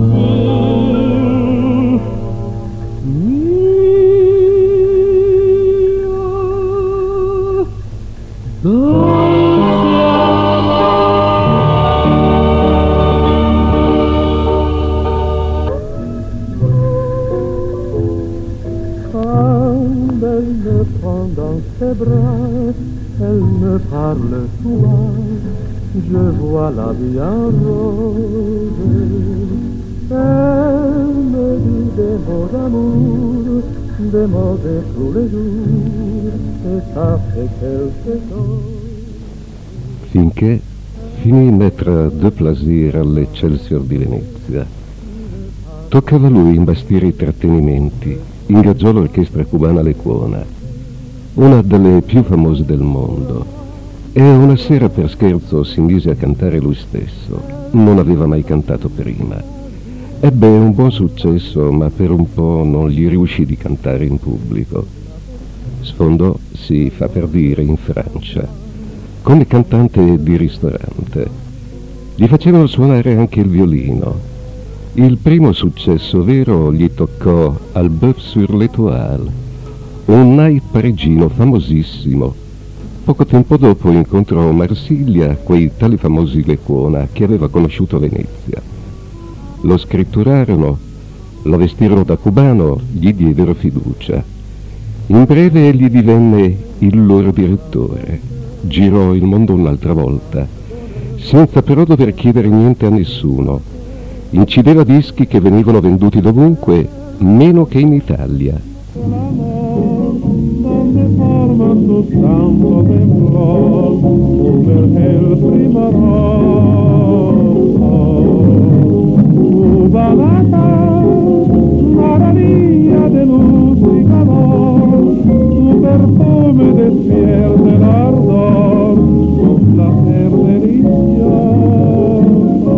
fin. Dans ses bras, elle me parle souvent, je vois la vie en rose. Elle me dit des mots d'amour, des mots de tous les jours, et ça fait quelque chose. Finché finì Maître de Plaisir all'Excelsior di Venezia. Toccava a lui imbastire i trattenimenti, ingaggiò l'orchestra cubana Lecuona, una delle più famose del mondo, e una sera per scherzo si mise a cantare lui stesso. Non aveva mai cantato prima. Ebbe un buon successo, ma per un po' non gli riuscì di cantare in pubblico. Sfondò, si fa per dire, in Francia, come cantante di ristorante. Gli facevano suonare anche il violino. Il primo successo vero gli toccò al Boeuf sur l'Étoile, un night parigino famosissimo, poco tempo dopo incontrò a Marsiglia quei tali famosi Lecuona che aveva conosciuto a Venezia. Lo scritturarono, lo vestirono da cubano, gli diedero fiducia. In breve egli divenne il loro direttore. Girò il mondo un'altra volta, senza però dover chiedere niente a nessuno. Incideva dischi che venivano venduti dovunque, meno che in Italia. Maravilla de luz y calor, tu perfume despierte el ardor, un placer delicioso.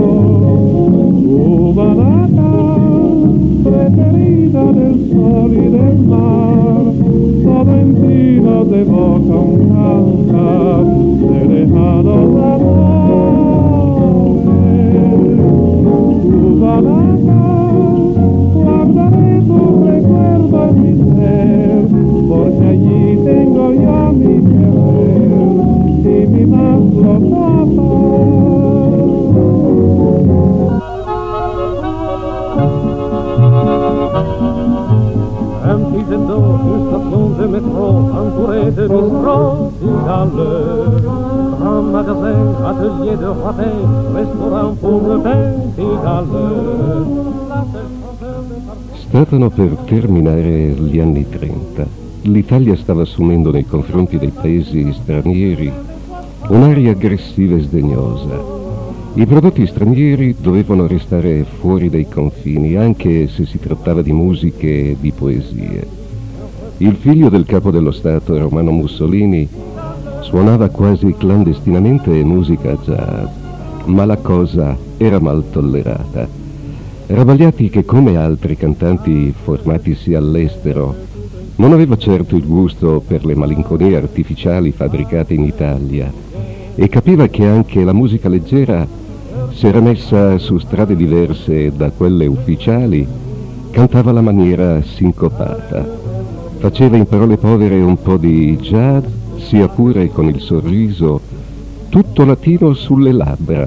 Tu balada preferida del sol y del mar, todo en ti nos evoca un cantar de lejanos amores. Tu balada guardaré tu recuerdo en mi ser, porque allí tengo ya mi querer y mi más loco Un petit dos, une station de métro, entourée de bistrots Pigalle. Grand magasin, atelier de raté, restaurant pour le pain Pigalle. Stavano per terminare gli anni trenta. L'Italia stava assumendo nei confronti dei paesi stranieri un'aria aggressiva e sdegnosa. I prodotti stranieri dovevano restare fuori dai confini, anche se si trattava di musiche e di poesie. Il figlio del capo dello Stato, Romano Mussolini, suonava quasi clandestinamente musica jazz, ma la cosa era mal tollerata. Ravagliati, che come altri cantanti formatisi all'estero, non aveva certo il gusto per le malinconie artificiali fabbricate in Italia e capiva che anche la musica leggera, se era messa su strade diverse da quelle ufficiali, cantava alla maniera sincopata. Faceva in parole povere un po' di jazz, sia pure con il sorriso, tutto latino sulle labbra.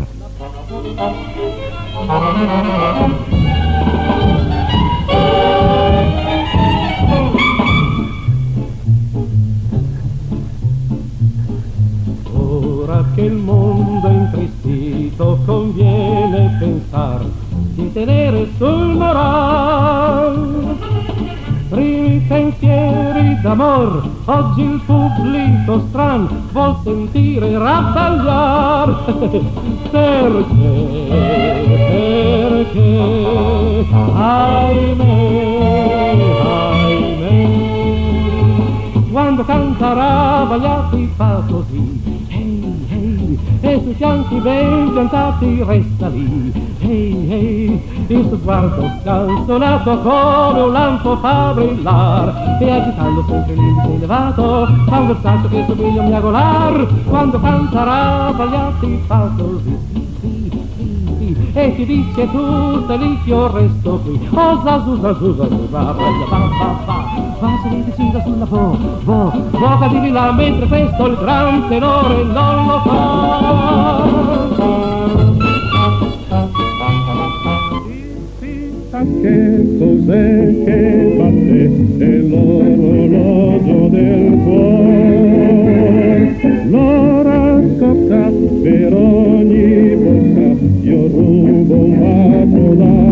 Ora che il mondo è intristito, conviene pensar di tenere sul moral primi pensieri d'amor. Oggi il pubblico stran vuol sentire rabbagliar. Perché, perché, ahimè, ahimè, quando canta Ravagliati fa così, hey, hey, e sui fianchi ben piantati resta lì, hey, hey, il suo sguardo scanzonato come un lampo fa brillar, e agitando sempre l'indice elevato fa un versato che somiglia a un miagolar. Quando canta Ravagliati fa così, e ti dice tu sei lì che io resto qui. Oh zazu zazu zazu va va va va va se li decida sulla vo vo vo cadili là, mentre questo il gran tenore non lo fa. Che cos'è che batte? È l'orologio del cuore, l'ora scotta per ogni bocca, io rubo un bacio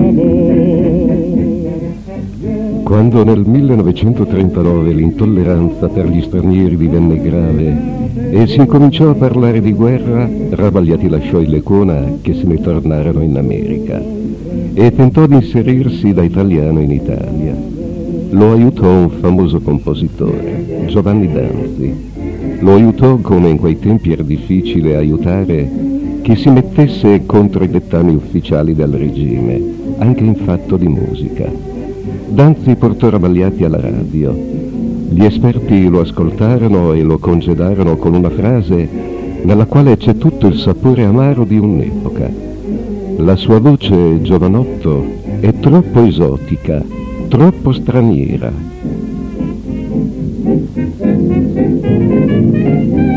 d'amore. Quando nel millenovecentotrentanove l'intolleranza per gli stranieri divenne grave e si incominciò a parlare di guerra, Ravagliati lasciò il Lecuona, che se ne tornarono in America, e tentò di inserirsi da italiano in Italia. Lo aiutò un famoso compositore, Giovanni Danzi. Lo aiutò come in quei tempi era difficile aiutare chi si mettesse contro i dettami ufficiali del regime, anche in fatto di musica. Danzi portò Ravagliati alla radio. Gli esperti lo ascoltarono e lo congedarono con una frase nella quale c'è tutto il sapore amaro di un'epoca. La sua voce, giovanotto, è troppo esotica, troppo straniera.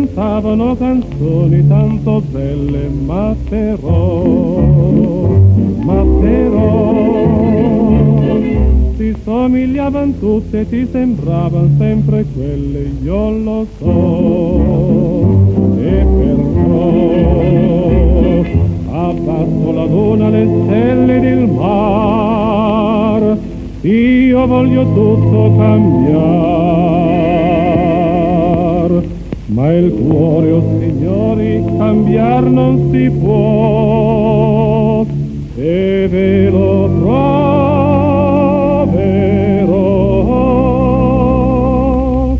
cantavano canzoni tanto belle, ma però, ma però ti somigliavano tutte, ti sembravano sempre quelle, io lo so, e perciò abbasso la luna, le stelle del mar, io voglio tutto cambiar, ma il cuore, o oh signori, cambiar non si può, e ve lo proverò.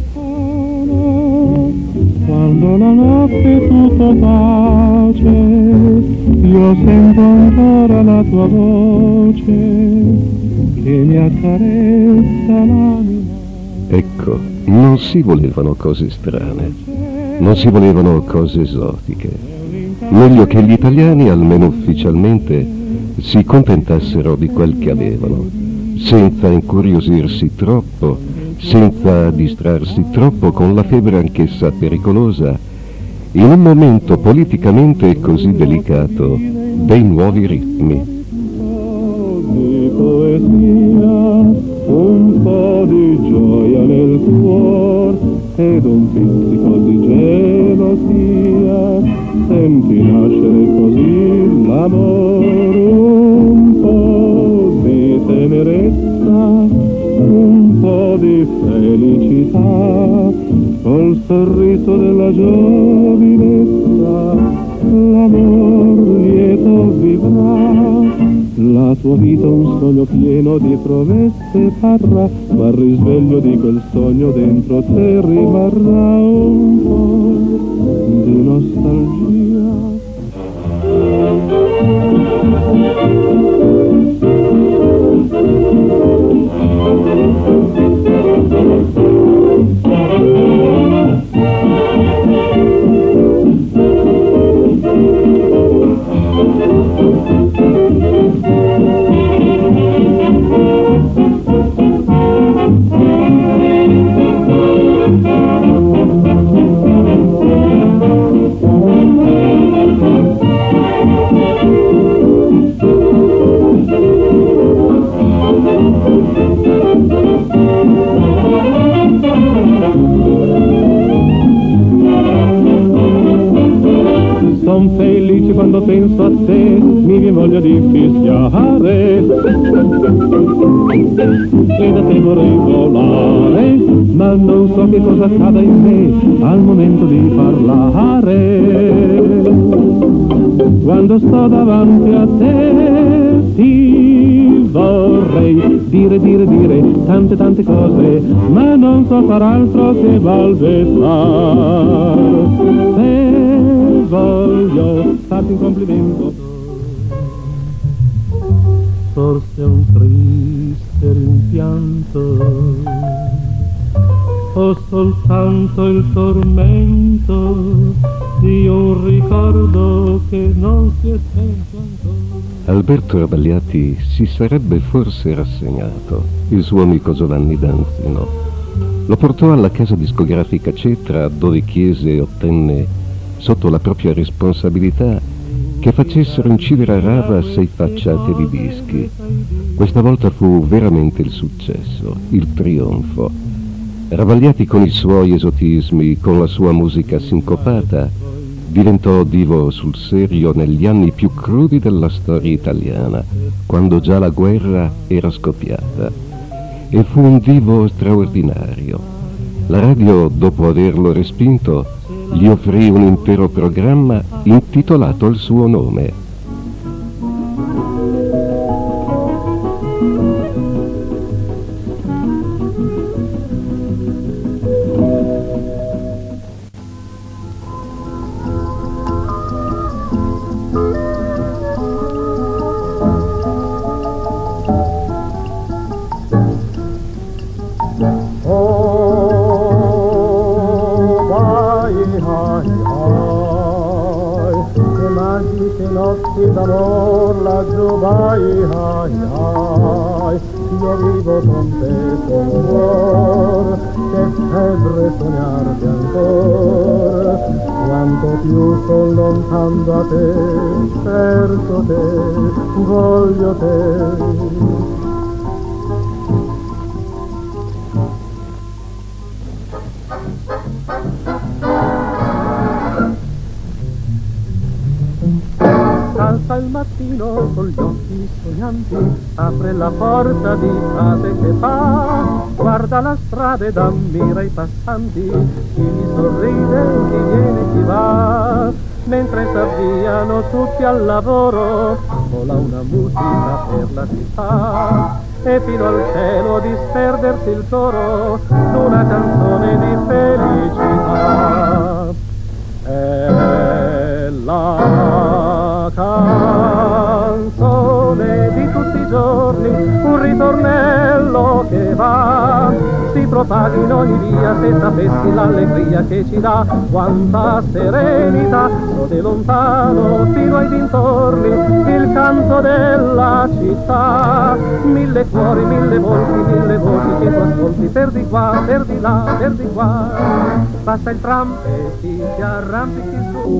Quando la notte è tutto pace, io sento ancora la tua voce che mi accarezza l'anima. Ecco, non si volevano cose strane, non si volevano cose esotiche. Meglio che gli italiani, almeno ufficialmente, si contentassero di quel che avevano, senza incuriosirsi troppo, senza distrarsi troppo con la febbre anch'essa pericolosa, in un momento politicamente così delicato, dei nuovi ritmi. Di poesia, un po' di gioia nel cuore ed un pizzico di gelosia, senti nascere così l'amore, un po' di tenerezza, un po' di felicità, col sorriso della giovinezza, l'amor lieto vivrà. La tua vita un sogno pieno di promesse parrà, ma al risveglio di quel sogno dentro te rimarrà un po' di nostalgia. Son felice quando penso a te, mi viene voglia di fischiare, e da te vorrei volare, ma non so che cosa accada in me al momento di parlare. Quando sto davanti a te ti vorrei dire, dire, dire tante, tante cose, ma non so far altro che balbettare. Voglio farti un complimento, forse un triste rimpianto, o soltanto il tormento di un ricordo che non si è spento ancora. Alberto Rabagliati si sarebbe forse rassegnato. Il suo amico Giovanni Danzi no. Lo portò alla casa discografica Cetra, dove chiese e ottenne, sotto la propria responsabilità, che facessero incidere a Rava sei facciate di dischi. Questa volta fu veramente il successo, il trionfo. Rabagliati, con i suoi esotismi, con la sua musica sincopata, diventò divo sul serio negli anni più crudi della storia italiana, quando già la guerra era scoppiata. E fu un divo straordinario. La radio, dopo averlo respinto, gli offrì un intero programma intitolato al suo nome. d'amor laggiù vai, ai, ai, io vivo con te solo, che febbre sognarti ancora, quanto più son lontano da te, cerco te, voglio te. Salta il mattino con gli occhi sognanti, apre la porta di fate che fa, guarda la strada ed ammira i passanti, chi gli sorride, chi viene, chi va, mentre s'avviano tutti al lavoro, vola una musica per la città, e fino al cielo disperdersi il coro d'una canzone di felicità. È la canzone di tutti i giorni, un ritornello che va, si propaga in ogni via, se sapessi l'allegria che ci dà, quanta serenità, rode lontano fino ai dintorni, il canto della città, mille cuori, mille volti, mille voci che tu ascolti, per di qua, per di là, per di qua, passa il tram e ti si arrampichi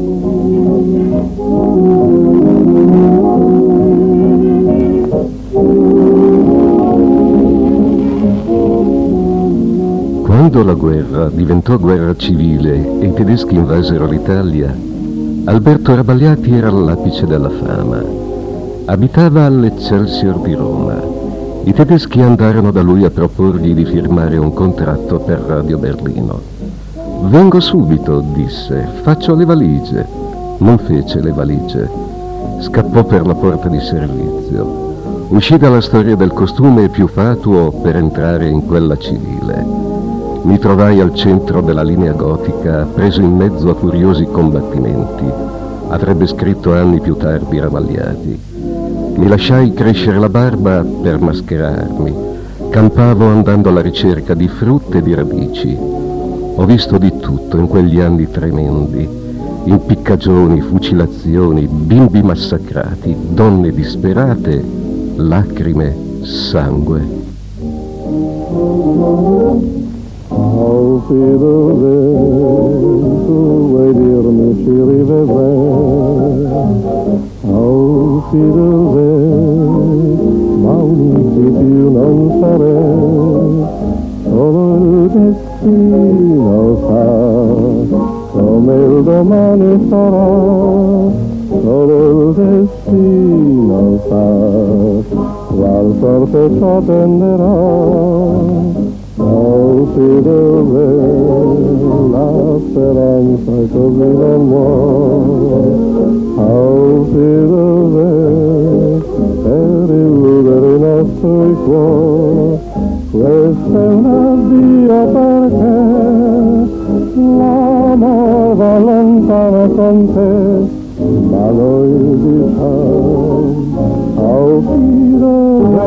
Quando la guerra diventò guerra civile e i tedeschi invasero l'Italia, Alberto Rabagliati era all'apice della fama. Abitava all'Excelsior di Roma. I tedeschi andarono da lui a proporgli di firmare un contratto per Radio Berlino. «Vengo subito», disse, «faccio le valigie». Non fece le valigie. Scappò per la porta di servizio. Uscì dalla storia del costume più fatuo per entrare in quella civile. Mi trovai al centro della linea gotica, preso in mezzo a furiosi combattimenti. Avrebbe scritto anni più tardi Rabagliati. Mi lasciai crescere la barba per mascherarmi. Campavo andando alla ricerca di frutte e di radici. Ho visto di tutto in quegli anni tremendi. Impiccagioni, fucilazioni, bimbi massacrati, donne disperate, lacrime, sangue. Al filo vento vuoi dirmi ci rivedremo, al filo vento ma uniti più non saremo, solo il destino sa come il domani sarà, solo il destino sa qual sorte ci attenderà. Al filo la speranza così non muore, al filo per illudere i nostri cuori, questo è un addio perché l'amore va lontano con te, ma noi diciamo al filo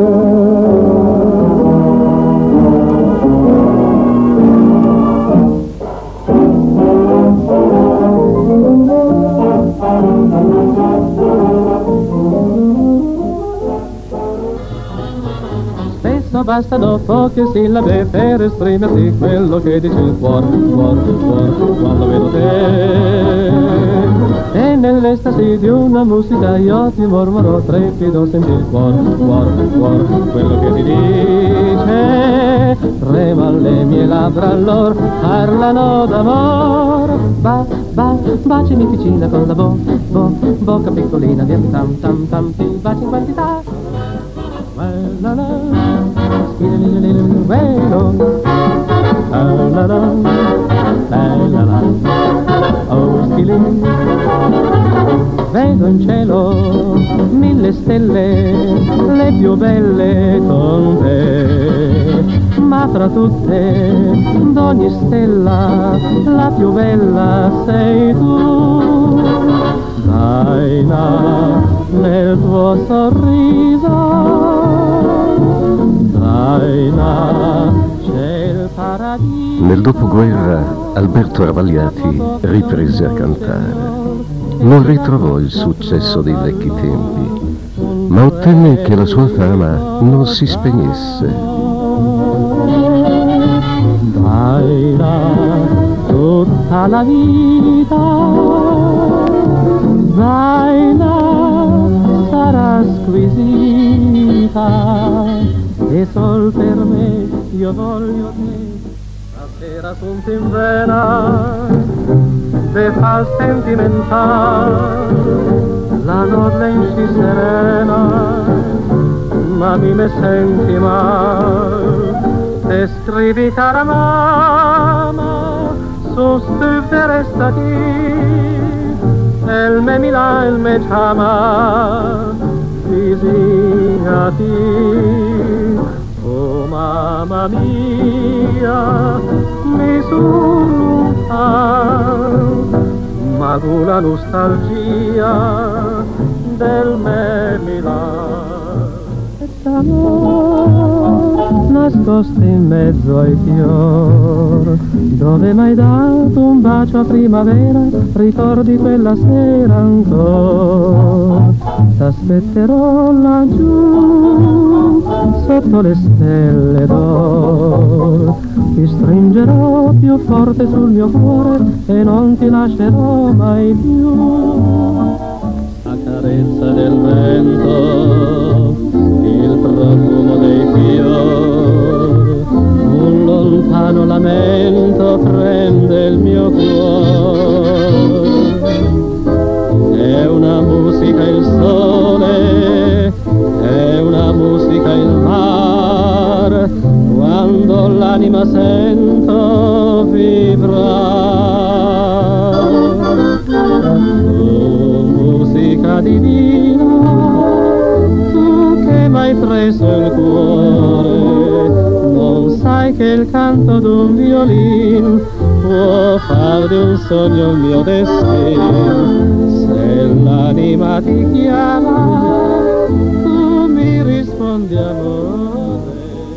Spesso bastano poche sillabe per esprimerti quello che dice il cuore, cuore, cuore, quando vedo te. E nell'estasi di una musica io ti mormoro, trepido, senti il cuore, cuore, cuore, quello che ti dice. Trema le mie labbra allora, parlano d'amore. Ba, ba, bacimi piccina con la bo, bo, bocca piccolina, via tam tam tam, ti baci in quantità. La la, velo, la la la, la la, oh skilling. Vedo in cielo mille stelle, le più belle con te, ma tra tutte, d'ogni stella, la più bella sei tu. Daina nel tuo sorriso, Daina c'è il paradiso. Nel dopoguerra Alberto Rabagliati riprese a cantare. Non ritrovò il successo dei vecchi tempi, ma ottenne che la sua fama non si spegnesse. Baila tutta la vita, baila, sarà squisita, e sol per me io voglio te. Stasera sunt in vena de fal sentimental, la notte in si serena, ma mi me senti mal. Te scrivi cara mamma, so stufte restati, el me mila, el me chama, visignati. Oh mamma mia, mi sunta, ma con la nostalgia del me mila. D'amor nascosto in mezzo ai fior, dove m'hai dato un bacio a primavera, ricordi quella sera ancora. T'aspetterò laggiù sotto le stelle d'or, ti stringerò più forte sul mio cuore e non ti lascerò mai più. La carezza del vento, il profumo dei fiori, un lontano lamento prende il mio cuore. È una musica il sole, è una musica il mar, quando l'anima sento vibrar. Oh, musica divina, m'hai preso il cuore, non sai che il canto d'un violin può far di un sogno il mio destino. Se l'anima ti chiama, tu mi rispondi amore.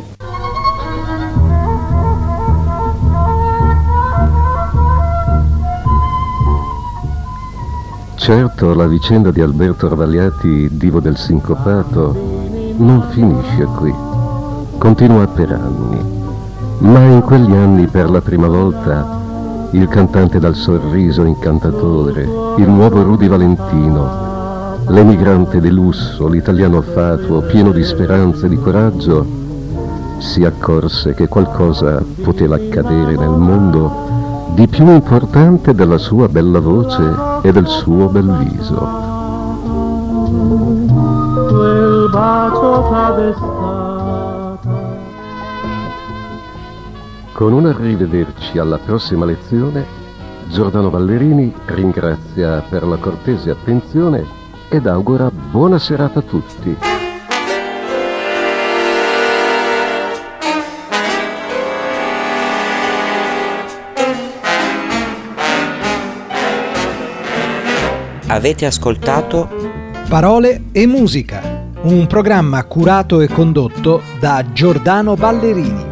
Certo, la vicenda di Alberto Arvagliati, divo del sincopato, non finisce qui, continua per anni, ma in quegli anni per la prima volta il cantante dal sorriso incantatore, il nuovo Rudy Valentino, l'emigrante di lusso, l'italiano fatuo, pieno di speranza e di coraggio, si accorse che qualcosa poteva accadere nel mondo di più importante della sua bella voce e del suo bel viso. Quel bacio t'ha destato. Con un arrivederci alla prossima lezione, Giordano Ballerini ringrazia per la cortese attenzione ed augura buona serata a tutti. Avete ascoltato Parole e musica, un programma curato e condotto da Giordano Ballerini.